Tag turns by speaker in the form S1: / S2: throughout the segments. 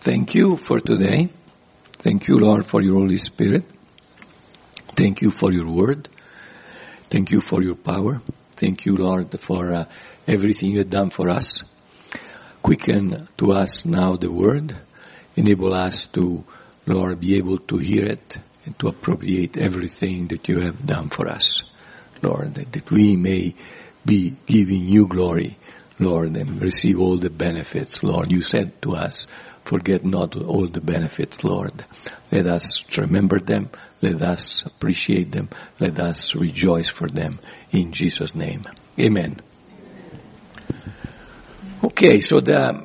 S1: Thank you for today. Thank you, Lord, for your Holy Spirit. Thank you for your word. Thank you for your power. Thank you, Lord, for everything you have done for us. Quicken to us now the word. Enable us to, Lord, be able to hear it and to appropriate everything that you have done for us. Lord, that we may be giving you glory, Lord, and receive all the benefits, Lord. You said to us, forget not all the benefits, Lord. Let us remember them. Let us appreciate them. Let us rejoice for them. In Jesus' name. Amen. Okay, so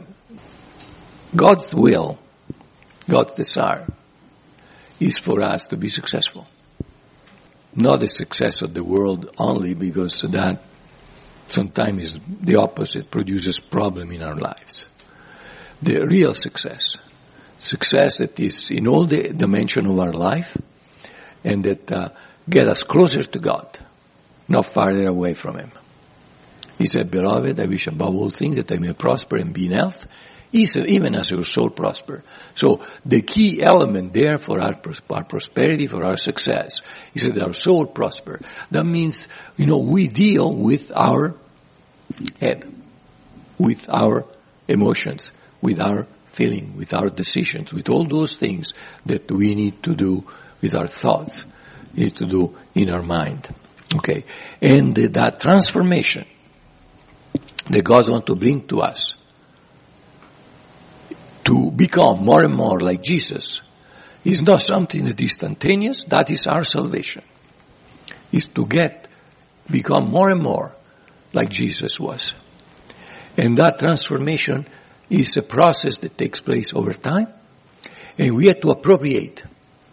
S1: God's will, God's desire, is for us to be successful. Not the success of the world only, because that sometimes is the opposite, produces problem in our lives. The real success that is in all the dimension of our life, and that get us closer to God, not farther away from Him. He said, "Beloved, I wish above all things that I may prosper and be in health, even as your soul prosper." So the key element there for our prosperity, for our success, is that our soul prosper. That means, we deal with our head, with our emotions, with our feeling, with our decisions, with all those things that we need to do with our thoughts, need to do in our mind. Okay. And that transformation that God wants to bring to us, to become more and more like Jesus, is not something that is instantaneous. That is our salvation. Is to become more and more like Jesus was. And that transformation is a process that takes place over time. And we have to appropriate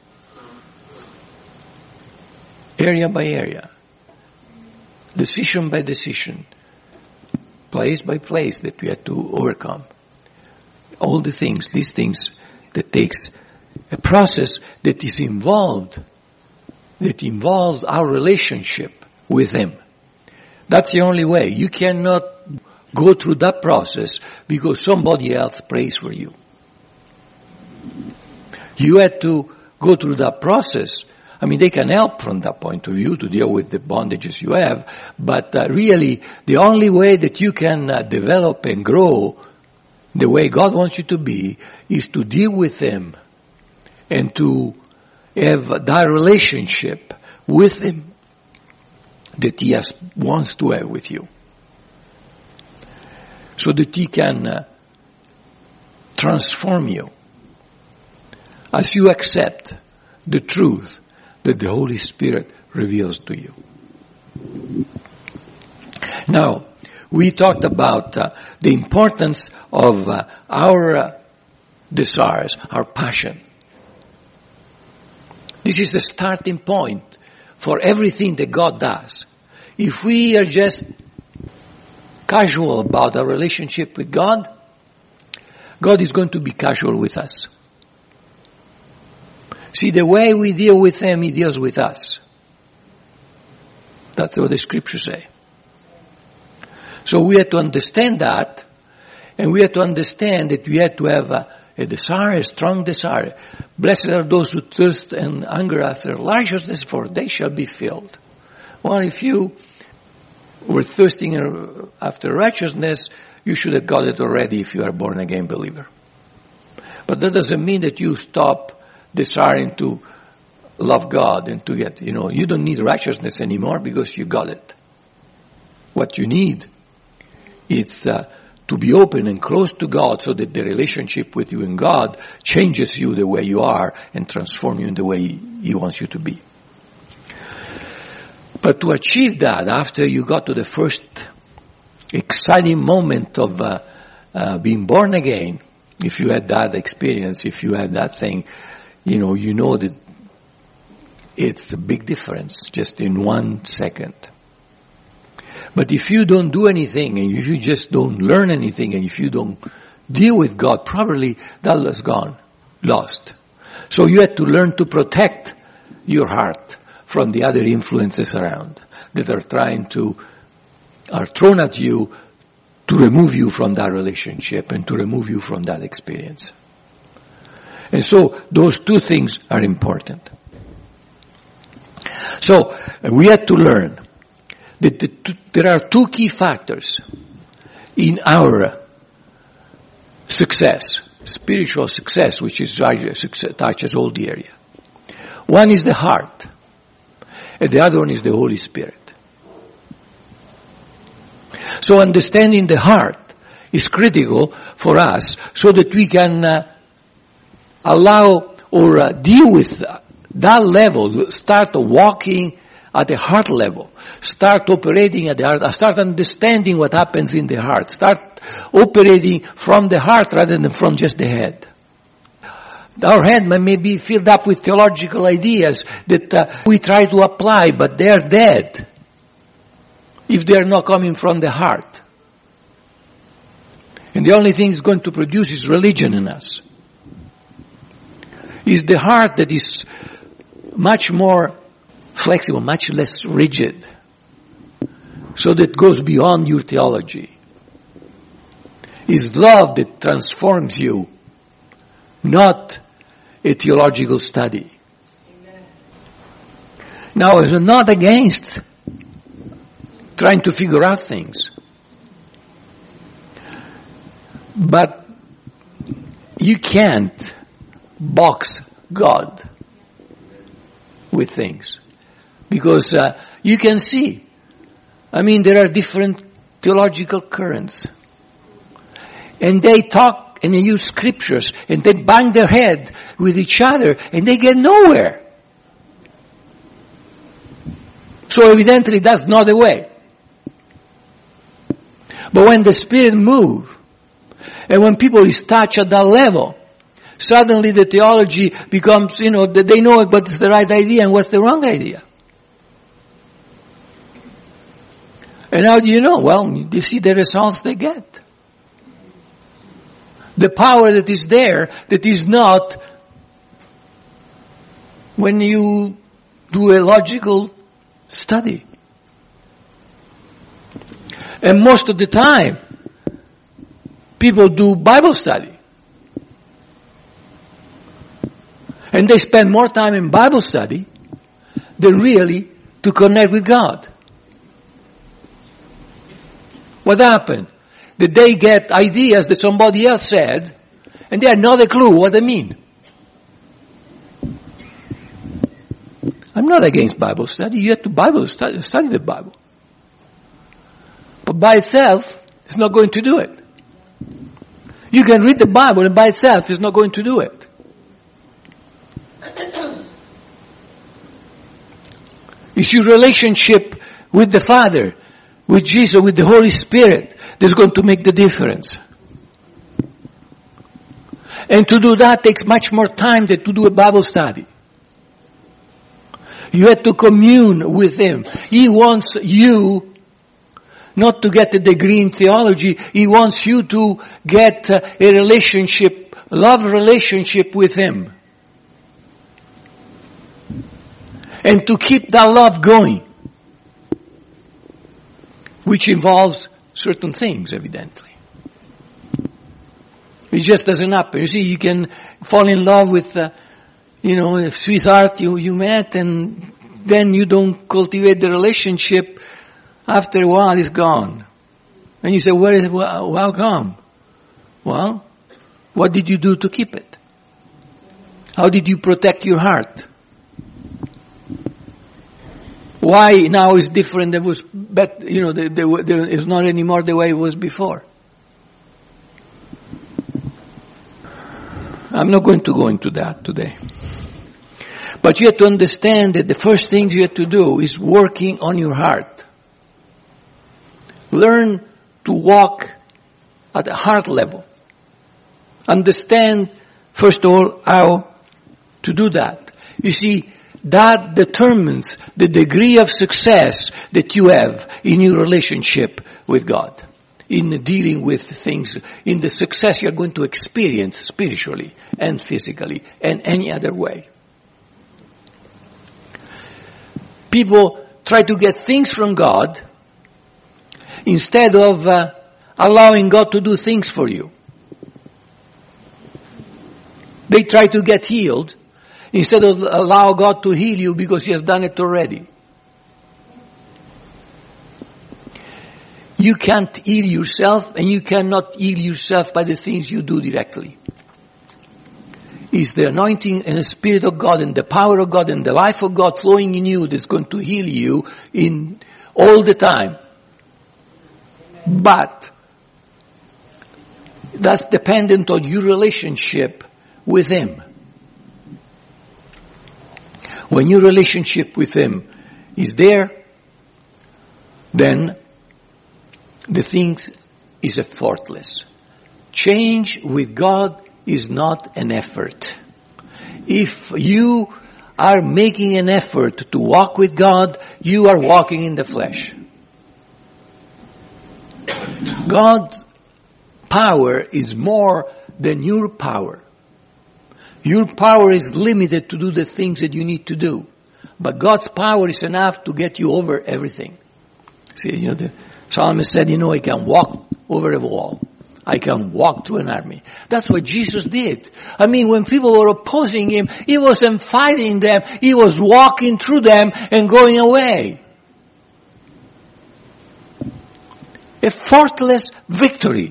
S1: area by area, decision by decision, place by place that we have to overcome. All these things that takes a process that is involved, that involves our relationship with Him. That's the only way. You cannot go through that process because somebody else prays for you. You have to go through that process. I mean, they can help from that point of view to deal with the bondages you have, but really the only way that you can develop and grow the way God wants you to be is to deal with Him and to have that relationship with Him that He wants to have with you, so that He can transform you as you accept the truth that the Holy Spirit reveals to you. Now, we talked about the importance of our desires, our passion. This is the starting point for everything that God does. If we are just casual about our relationship with God, God is going to be casual with us. See, the way we deal with Him, He deals with us. That's what the scriptures say. So we have to understand that, and we have to understand that we have to have a desire, a strong desire. Blessed are those who thirst and hunger after righteousness, for they shall be filled. Well, if you were thirsting after righteousness, you should have got it already if you are a born-again believer. But that doesn't mean that you stop desiring to love God and to get, you don't need righteousness anymore because you got it. What you need is to be open and close to God so that the relationship with you and God changes you the way you are and transforms you in the way He wants you to be. But to achieve that, after you got to the first exciting moment of being born again, if you had that experience, if you had that thing, you know that it's a big difference just in 1 second. But if you don't do anything, and if you just don't learn anything, and if you don't deal with God properly, that is gone, lost. So you have to learn to protect your heart from the other influences around that are thrown at you to remove you from that relationship and to remove you from that experience. And so those two things are important. So we have to learn that there are two key factors in our success, spiritual success, which is touches all the area. One is the heart, and the other one is the Holy Spirit. So understanding the heart is critical for us so that we can allow or deal with that level, start walking at the heart level, start operating at the heart, start understanding what happens in the heart, start operating from the heart rather than from just the head. Our head may be filled up with theological ideas that we try to apply, but they are dead if they are not coming from the heart. And the only thing it's going to produce is religion in us. It's the heart that is much more flexible, much less rigid, so that goes beyond your theology. It's love that transforms you, not a theological study. Amen. Now, I'm not against trying to figure out things, but you can't box God with things. Because you can see, there are different theological currents. And they talk and they use scriptures and they bang their head with each other and they get nowhere. So evidently that's not the way. But when the Spirit moves, and when people is touched at that level, suddenly the theology becomes, that they know what's the right idea and what's the wrong idea. And how do you know? Well, you see the results they get. The power that is there, that is not when you do a logical study. And most of the time, people do Bible study. And they spend more time in Bible study than really to connect with God. What happened? That they get ideas that somebody else said, and they have not a clue what they mean. I'm not against Bible study. You have to study the Bible. But by itself, it's not going to do it. You can read the Bible, and by itself, it's not going to do it. It's your relationship with the Father, with Jesus, with the Holy Spirit, that's going to make the difference. And to do that takes much more time than to do a Bible study. You have to commune with Him. He wants you not to get a degree in theology. He wants you to get a relationship, love relationship with Him. And to keep that love going. Which involves certain things, evidently. It just doesn't happen. You see, you can fall in love with, a sweetheart you met, and then you don't cultivate the relationship. After a while, it's gone. And you say, how come? Well, what did you do to keep it? How did you protect your heart? Why now is different than was, but it's not anymore the way it was before. I'm not going to go into that today. But you have to understand that the first thing you have to do is working on your heart. Learn to walk at the heart level. Understand, first of all, how to do that. You see, that determines the degree of success that you have in your relationship with God. In dealing with things, in the success you're going to experience spiritually and physically and any other way. People try to get things from God instead of allowing God to do things for you. They try to get healed instead of allow God to heal you because He has done it already. You can't heal yourself, and you cannot heal yourself by the things you do directly. It's the anointing and the Spirit of God and the power of God and the life of God flowing in you that's going to heal you in all the time. But that's dependent on your relationship with Him. When your relationship with Him is there, then the thing is effortless. Change with God is not an effort. If you are making an effort to walk with God, you are walking in the flesh. God's power is more than your power. Your power is limited to do the things that you need to do. But God's power is enough to get you over everything. See, the psalmist said, I can walk over a wall. I can walk through an army. That's what Jesus did. When people were opposing Him, He wasn't fighting them. He was walking through them and going away. Effortless victory.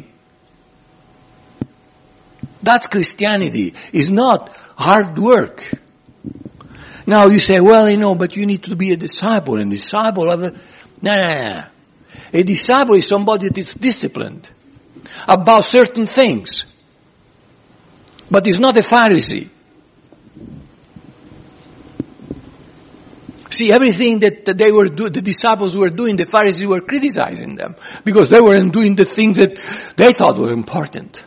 S1: That's Christianity. It's not hard work. Now you say, but you need to be a disciple. And disciple of No. A disciple is somebody that is disciplined about certain things. But it's not a Pharisee. See, everything that the disciples were doing, the Pharisees were criticizing them because they weren't doing the things that they thought were important.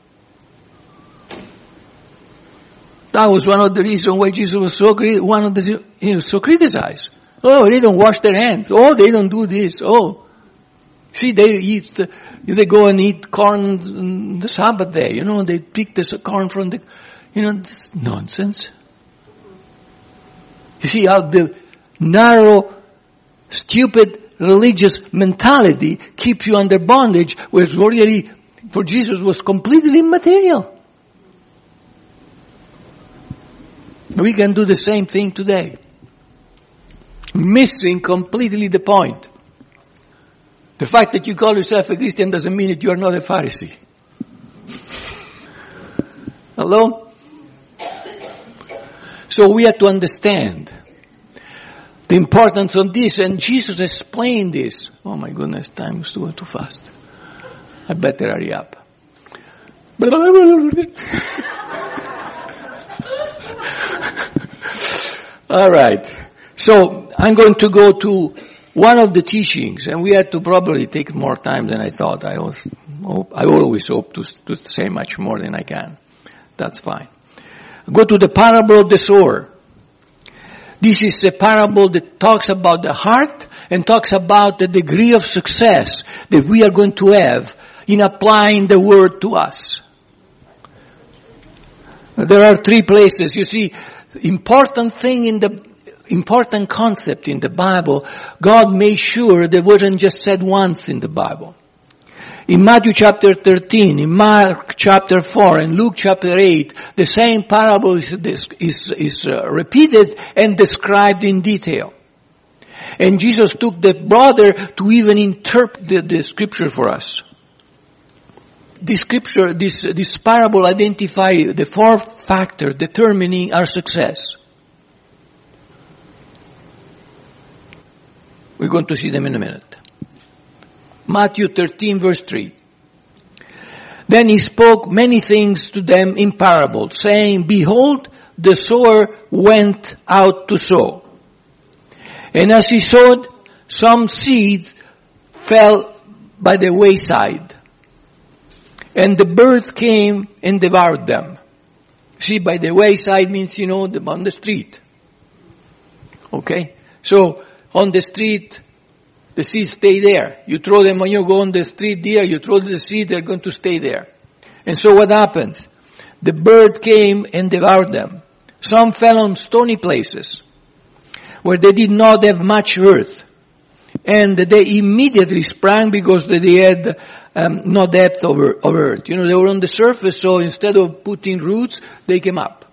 S1: That was one of the reasons why Jesus was so criticized. Oh, they don't wash their hands. Oh, they don't do this. Oh. See, they go and eat corn on the Sabbath day. They pick the corn from the, this nonsense. You see how the narrow, stupid, religious mentality keeps you under bondage, whereas really, for Jesus, was completely immaterial. We can do the same thing today. Missing completely the point. The fact that you call yourself a Christian doesn't mean that you are not a Pharisee. Hello? So we have to understand the importance of this, and Jesus explained this. Oh my goodness, time is going too fast. I better hurry up. All right. So I'm going to go to one of the teachings, and we had to probably take more time than I thought. I always hope to say much more than I can. That's fine. Go to the parable of the sower. This is a parable that talks about the heart and talks about the degree of success that we are going to have in applying the word to us. There are 3 places. You see, important concept in the Bible, God made sure that wasn't just said once in the Bible. In Matthew chapter 13, in Mark chapter 4, and Luke chapter 8, the same parable is repeated and described in detail. And Jesus took the brother to even interpret the scripture for us. This parable identifies the 4 factors determining our success. We're going to see them in a minute. Matthew 13 verse 3. Then He spoke many things to them in parables, saying, Behold, the sower went out to sow. And as he sowed, some seeds fell by the wayside. And the birds came and devoured them. See, by the wayside means, on the street. Okay? So, on the street, the seeds stay there. You throw them when you go on the street there, you throw the seed, they're going to stay there. And so what happens? The bird came and devoured them. Some fell on stony places, where they did not have much earth. And they immediately sprang because they had no depth of earth. You know, they were on the surface, so instead of putting roots, they came up.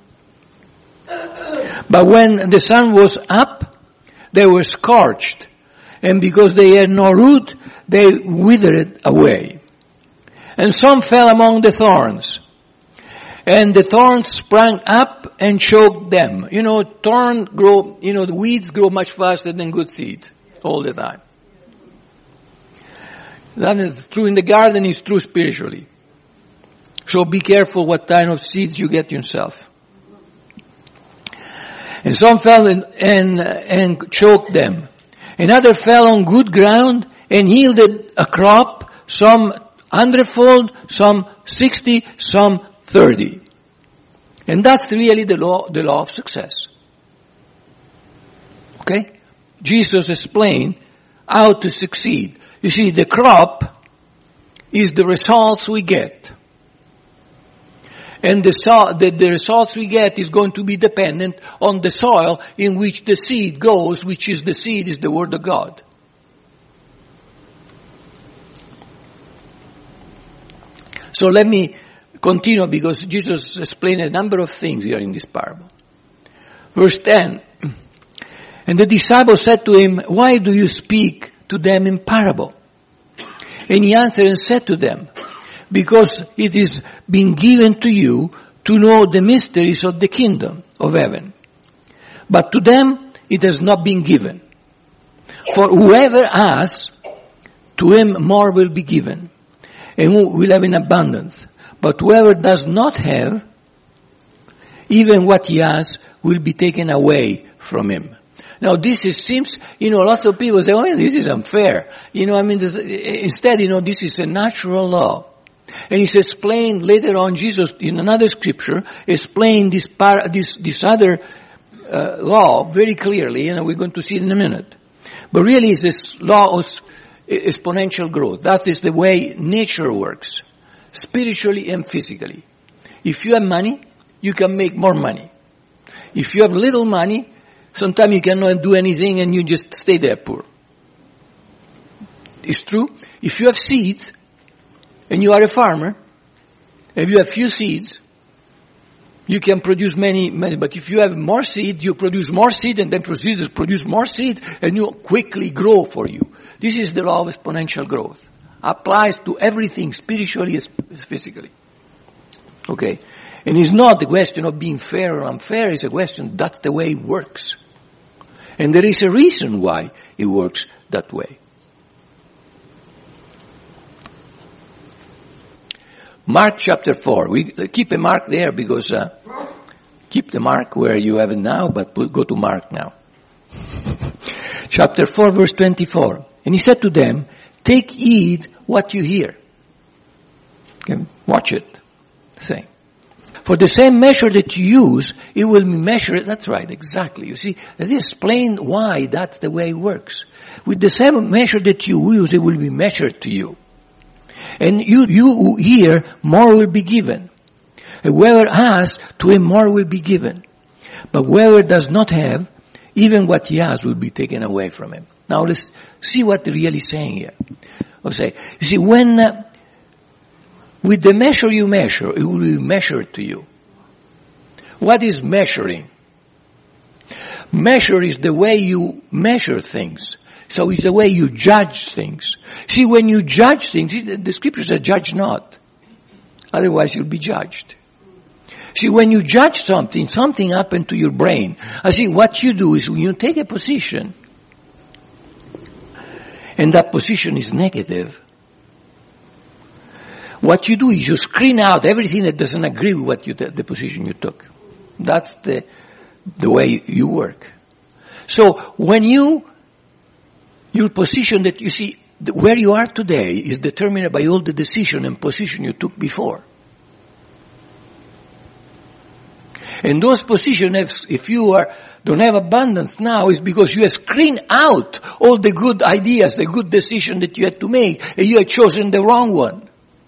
S1: But when the sun was up, they were scorched. And because they had no root, they withered away. And some fell among the thorns. And the thorns sprang up and choked them. You know, the weeds grow much faster than good seeds all the time. That is true in the garden, is true spiritually. So be careful what kind of seeds you get yourself. And some fell and choked them. Another fell on good ground and yielded a crop, some 100-fold, some 60, some 30. And that's really the law of success. Okay? Jesus explained how to succeed. You see, the crop is the results we get. And the results we get is going to be dependent on the soil in which the seed goes, which is the seed is the Word of God. So let me continue because Jesus explained a number of things here in this parable. Verse 10. And the disciples said to him, "Why do you speak to them in parable?" And he answered and said to them, "Because it is been given to you to know the mysteries of the kingdom of heaven. But to them it has not been given. For whoever asks, to him more will be given, and who will have in abundance. But whoever does not have, even what he has will be taken away from him." Now seems, lots of people say, "Oh, this is unfair." Instead, this is a natural law. And it's explained later on, Jesus, in another scripture, explained this other law very clearly, and we're going to see it in a minute. But really it's this law of exponential growth. That is the way nature works, spiritually and physically. If you have money, you can make more money. If you have little money, sometimes you cannot do anything and you just stay there poor. It's true. If you have seeds, and you are a farmer, if you have few seeds, you can produce many. But if you have more seed, you produce more seed, and then produce more seed, and you quickly grow for you. This is the law of exponential growth. Applies to everything, spiritually as physically. Okay? And it's not the question of being fair or unfair, it's a question, that's the way it works. And there is a reason why it works that way. Mark chapter 4. We keep a mark there because, keep the mark where you have it now, but we'll go to Mark now. Chapter 4 verse 24. And he said to them, "Take heed what you hear." Okay, watch it. Say. "For the same measure that you use, it will be measured." That's right, exactly. You see, let's explain why that's the way it works. With the same measure that you use, it will be measured to you. And you who hear, more will be given. And whoever asks, to him more will be given. But whoever does not have, even what he has will be taken away from him. Now let's see what they're really saying here. You see, when, with the measure you measure, it will be measured to you. What is measuring? Measure is the way you measure things. So it's the way you judge things. See, when you judge things, the scripture says judge not. Otherwise you'll be judged. See, when you judge something happened to your brain. See, what you do is when you take a position, and that position is negative, what you do is you screen out everything that doesn't agree with what the position you took. That's the way you work. So when your position that you see, where you are today is determined by all the decision and position you took before. And those positions, if you don't have abundance now, is because you have screened out all the good ideas, the good decision that you had to make, and you had chosen the wrong one.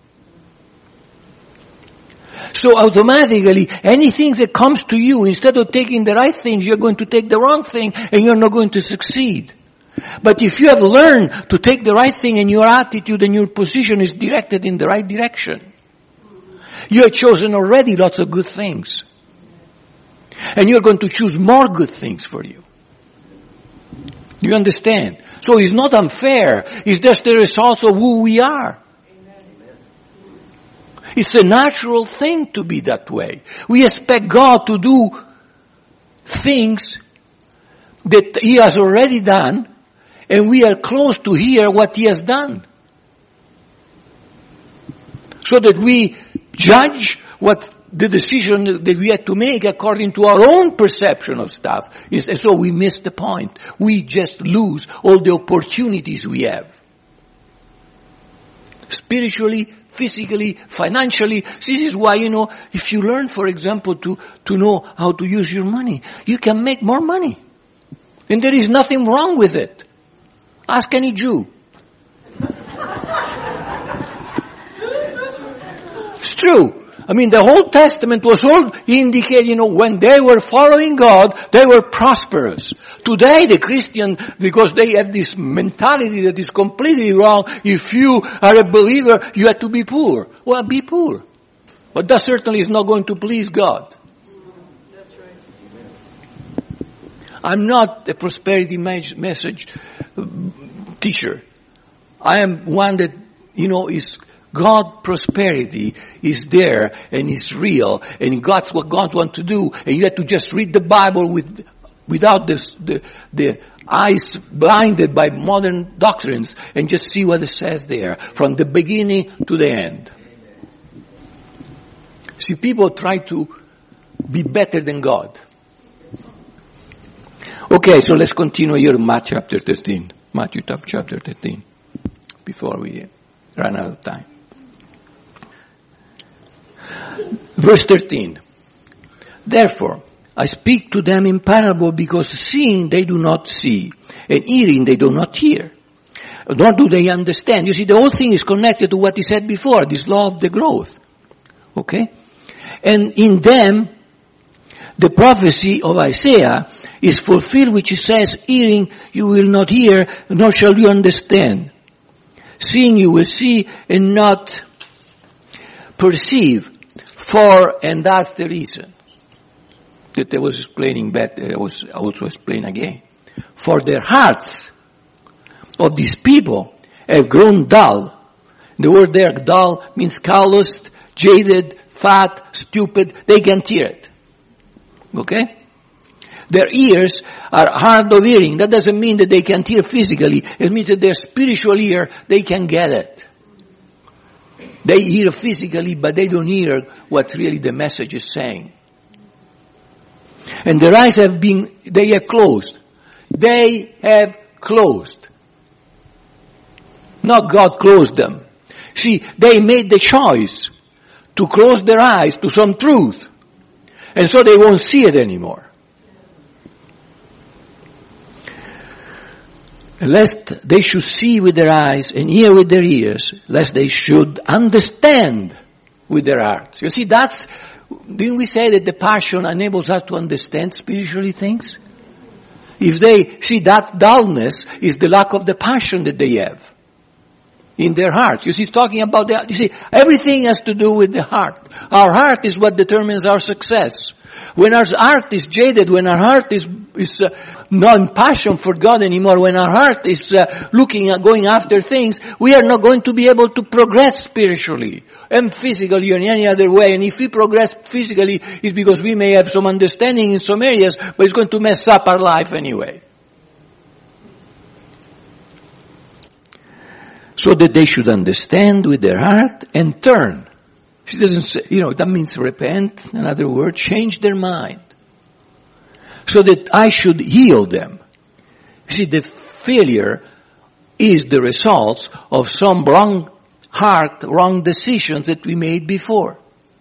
S1: So automatically, anything that comes to you, instead of taking the right thing, you're going to take the wrong thing, and you're not going to succeed. But if you have learned to take the right thing and your attitude and your position is directed in the right direction, you have chosen already lots of good things. And you're going to choose more good things for you. You understand? So it's not unfair. It's just the result of who we are. It's a natural thing to be that way. We expect God to do things that He has already done, and we are close to hear what He has done. So that we judge what the decision that we had to make according to our own perception of stuff. And so we miss the point. We just lose all the opportunities we have. Spiritually, physically, financially. This is why, if you learn, for example, to know how to use your money, you can make more money. And there is nothing wrong with it. Ask any Jew. It's true. I mean, the whole Testament was all indicating, when they were following God, they were prosperous. Today, the Christian, because they have this mentality that is completely wrong, if you are a believer, you have to be poor. Well, be poor. But that certainly is not going to please God.
S2: That's right.
S1: I'm not a prosperity message teacher. I am one that, is God prosperity is there and is real, and God's what God wants to do, and you have to just read the Bible without the eyes blinded by modern doctrines, and just see what it says there from the beginning to the end. See, people try to be better than God. Okay, so let's continue here in Matthew chapter 13. Matthew chapter 13. Before we run out of time. Verse 13. Therefore, I speak to them in parable because seeing they do not see, and hearing they do not hear, nor do they understand. You see, the whole thing is connected to what he said before, this law of the growth. Okay? And in them, the prophecy of Isaiah is fulfilled, which says, hearing you will not hear, nor shall you understand. Seeing you will see and not perceive. And that's the reason that I was explaining back, I was also explain again. For their hearts of these people have grown dull. The word there, dull, means calloused, jaded, fat, stupid. They can't hear it. Okay? Their ears are hard of hearing. That doesn't mean that they can't hear physically. It means that their spiritual ear, they can get it. They hear physically, but they don't hear what really the message is saying. And their eyes they have closed. They have closed. Not God closed them. See, they made the choice to close their eyes to some truth. And so they won't see it anymore. Lest they should see with their eyes and hear with their ears, lest they should understand with their hearts. You see, didn't we say that the passion enables us to understand spiritually things? If they see that dullness is the lack of the passion that they have in their heart. You see, it's talking about everything has to do with the heart. Our heart is what determines our success. When our heart is jaded, when our heart is not in passion for God anymore, when our heart is going after things, we are not going to be able to progress spiritually and physically or in any other way. And if we progress physically, it's because we may have some understanding in some areas, but it's going to mess up our life anyway. So that they should understand with their heart and turn. She doesn't say, that means repent. In other words, change their mind. So that I should heal them. See, the failure is the result of some wrong wrong decisions that we made before.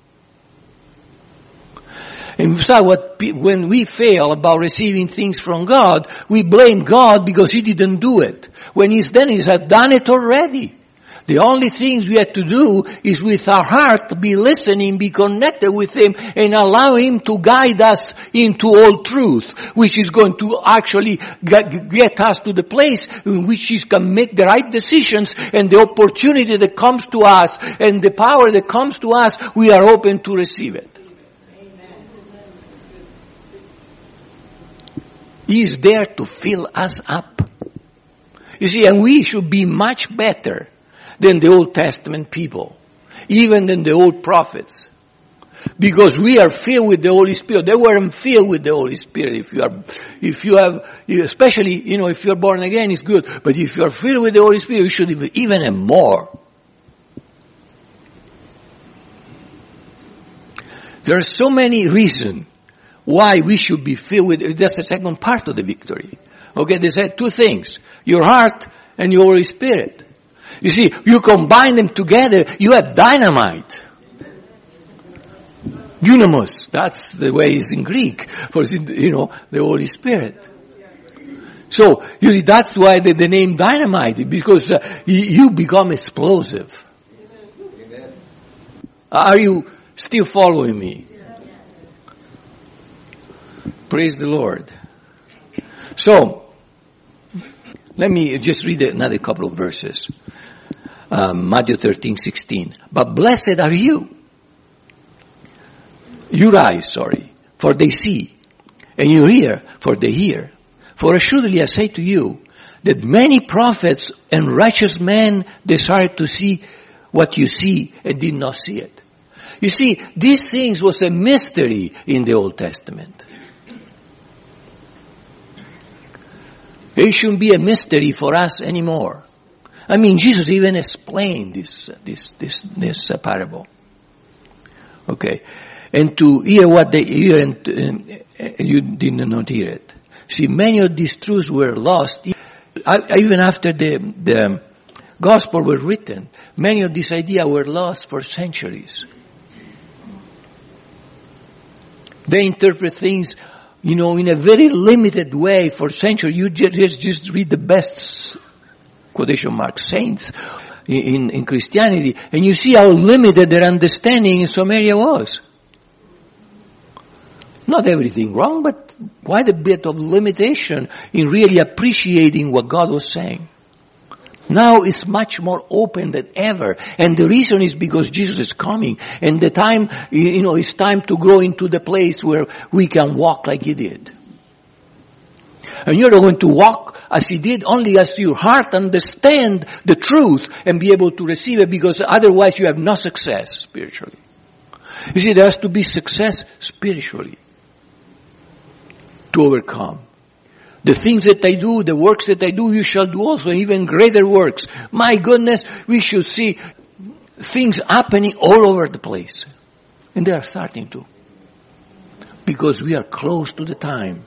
S1: In fact, when we fail about receiving things from God, we blame God because He didn't do it. When He has done it already. The only things we have to do is with our heart be listening, be connected with Him, and allow Him to guide us into all truth, which is going to actually get us to the place in which He can make the right decisions, and the opportunity that comes to us and the power that comes to us, we are open to receive it. He is there to fill us up. You see, and we should be much better than the Old Testament people, even than the old prophets. Because we are filled with the Holy Spirit. They weren't filled with the Holy Spirit. If you have, especially, if you're born again, it's good. But if you're filled with the Holy Spirit, you should even have more. There are so many reasons why we should be filled with, that's the second part of the victory. Okay, they said two things. Your heart and your Holy Spirit. You see, you combine them together, you have dynamite. Dynamos, that's the way it's in Greek, for, the Holy Spirit. So, you see, that's why the name dynamite, because you become explosive. Are you still following me? Praise the Lord. So, let me just read another couple of verses. Matthew 13:16. But blessed are your eyes, for they see, and your ear, for they hear. For assuredly I say to you, that many prophets and righteous men desired to see what you see and did not see it. You see, these things was a mystery in the Old Testament. It shouldn't be a mystery for us anymore. I mean, Jesus even explained this parable. Okay. And to hear what they hear and you did not hear it. See, many of these truths were lost. Even after the gospel were written, many of these ideas were lost for centuries. They interpret things, in a very limited way for centuries. You just read the best, quotation marks, saints in Christianity, and you see how limited their understanding in some area was. Not everything wrong, but quite a bit of limitation in really appreciating what God was saying. Now it's much more open than ever. And the reason is because Jesus is coming. And the time, it's time to grow into the place where we can walk like He did. And you're not going to walk as He did only as your heart understand the truth and be able to receive it, because otherwise you have no success spiritually. You see, there has to be success spiritually to overcome. The things that I do, the works that I do, you shall do also, even greater works. My goodness, we should see things happening all over the place. And they are starting to. Because we are close to the time.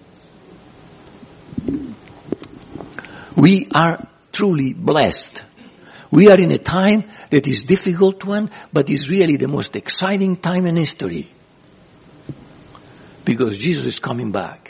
S1: We are truly blessed. We are in a time that is difficult one, but is really the most exciting time in history. Because Jesus is coming back.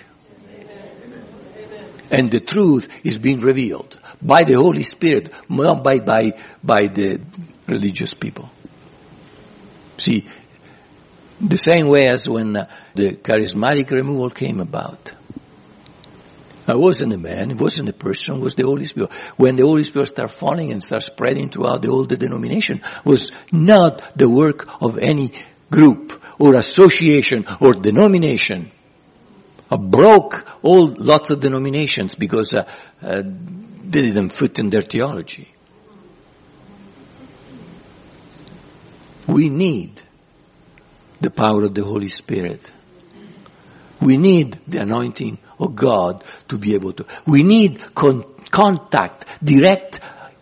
S1: And the truth is being revealed by the Holy Spirit, not by the religious people. See, the same way as when the charismatic removal came about. I wasn't a man, it wasn't a person, it was the Holy Spirit. When the Holy Spirit started falling and started spreading throughout the whole denomination, was not the work of any group or association or denomination. Broke lots of denominations because they didn't fit in their theology. We need the power of the Holy Spirit. We need the anointing of God to be able to. We need contact, direct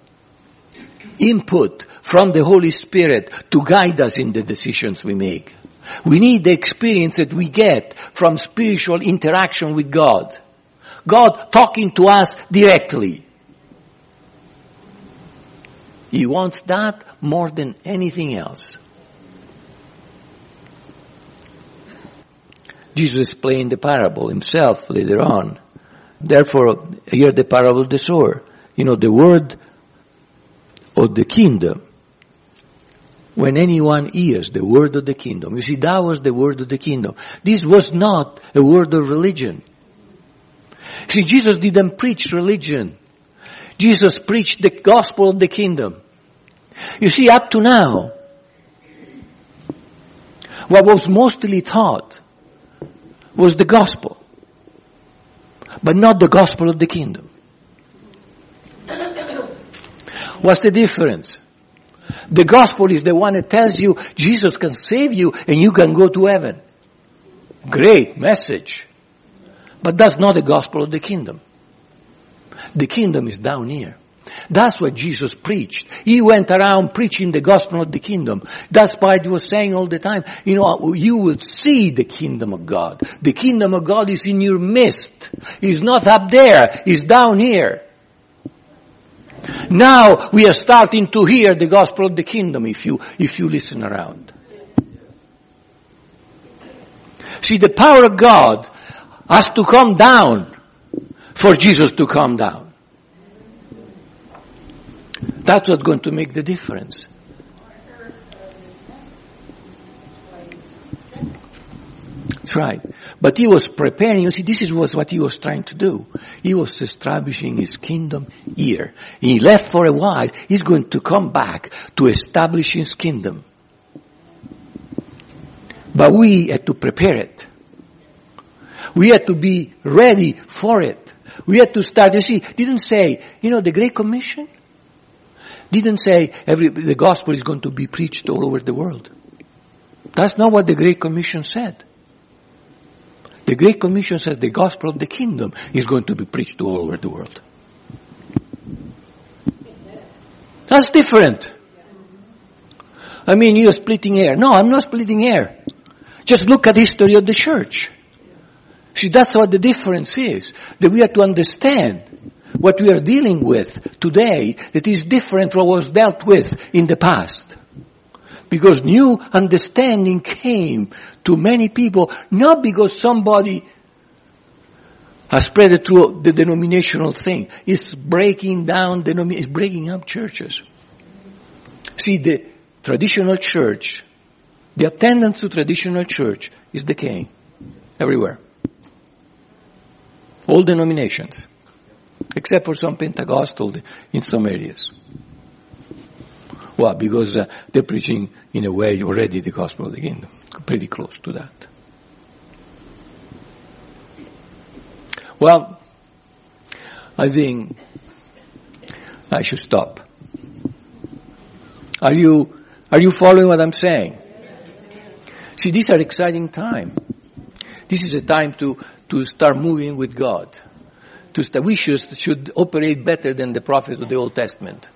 S1: input from the Holy Spirit to guide us in the decisions we make. We need the experience that we get from spiritual interaction with God. God talking to us directly. He wants that more than anything else. Jesus explained the parable himself later on. Therefore, hear the parable of the sower. The word of the kingdom, when anyone hears the word of the kingdom. You see, that was the word of the kingdom. This was not a word of religion. See, Jesus didn't preach religion. Jesus preached the gospel of the kingdom. You see, up to now, what was mostly taught was the gospel, but not the gospel of the kingdom. What's the difference? The gospel is the one that tells you Jesus can save you and you can go to heaven. Great message. But that's not the gospel of the kingdom. The kingdom is down here. That's what Jesus preached. He went around preaching the gospel of the kingdom. That's why he was saying all the time, you will see the kingdom of God. The kingdom of God is in your midst. It's not up there. It's down here. Now we are starting to hear the gospel of the kingdom if you listen around. See, the power of God has to come down for Jesus to come down. That's what's going to make the difference. That's right. But he was preparing. You see, this was what he was trying to do. He was establishing his kingdom here. He left for a while. He's going to come back to establish his kingdom. But we had to prepare it. We had to be ready for it. We had to start. You see, didn't say, the Great Commission didn't say the gospel is going to be preached all over the world. That's not what the Great Commission said. The Great Commission says the gospel of the kingdom is going to be preached all over the world. That's different. I mean, you're splitting hair. No, I'm not splitting hair. Just look at the history of the church. See, that's what the difference is. That we have to understand what we are dealing with today that is different from what was dealt with in the past. Because new understanding came to many people, not because somebody has spread it through the denominational thing. It's breaking down, it's breaking up churches. See, the traditional church, the attendance to traditional church is decaying everywhere. All denominations, except for some Pentecostal in some areas. Well, because they're preaching, in a way, already the gospel of the kingdom. Pretty close to that. Well, I think I should stop. Are you following what I'm saying? See, these are exciting times. This is a time to start moving with God. We should operate better than the prophets of the Old Testament.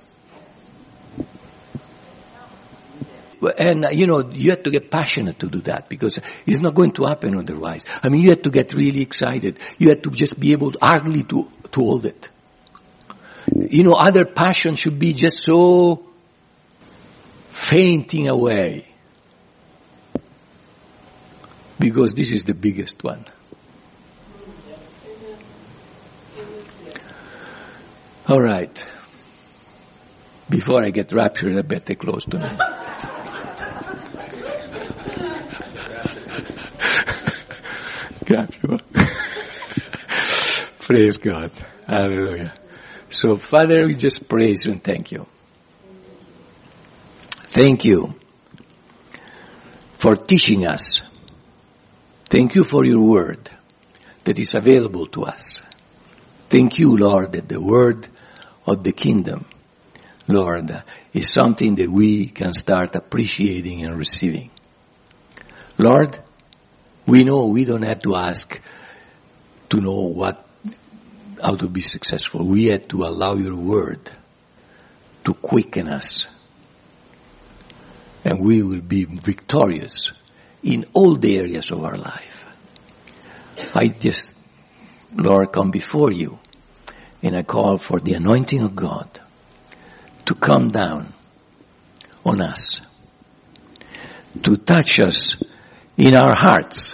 S1: And, you have to get passionate to do that because it's not going to happen otherwise. I mean, you have to get really excited. You have to just be able hardly to hold it. Other passion should be just so fainting away. Because this is the biggest one. All right. Before I get raptured, I better close tonight. Praise God. Hallelujah. So, Father, we just praise you and thank you. Thank you for teaching us. Thank you for your word that is available to us. Thank you, Lord, that the word of the kingdom, Lord, is something that we can start appreciating and receiving. Lord, we know we don't have to ask to know how to be successful. We have to allow your word to quicken us. And we will be victorious in all the areas of our life. I just, Lord, come before you and I call for the anointing of God to come down on us, to touch us in our hearts,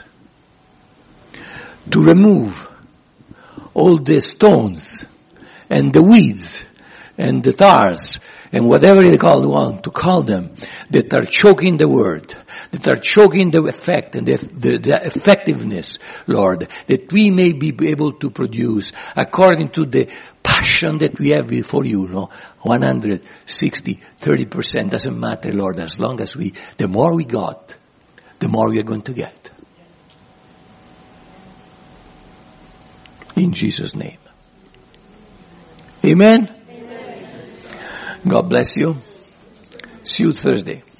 S1: to remove all the stones and the weeds and the TARs, and whatever you want to call them, that are choking the word, that are choking the effect and the effectiveness, Lord, that we may be able to produce according to the passion that we have for you, 160, 30%, doesn't matter, Lord, as long as the more we got, the more we are going to get. In Jesus' name. Amen? Amen. God bless you. See you Thursday.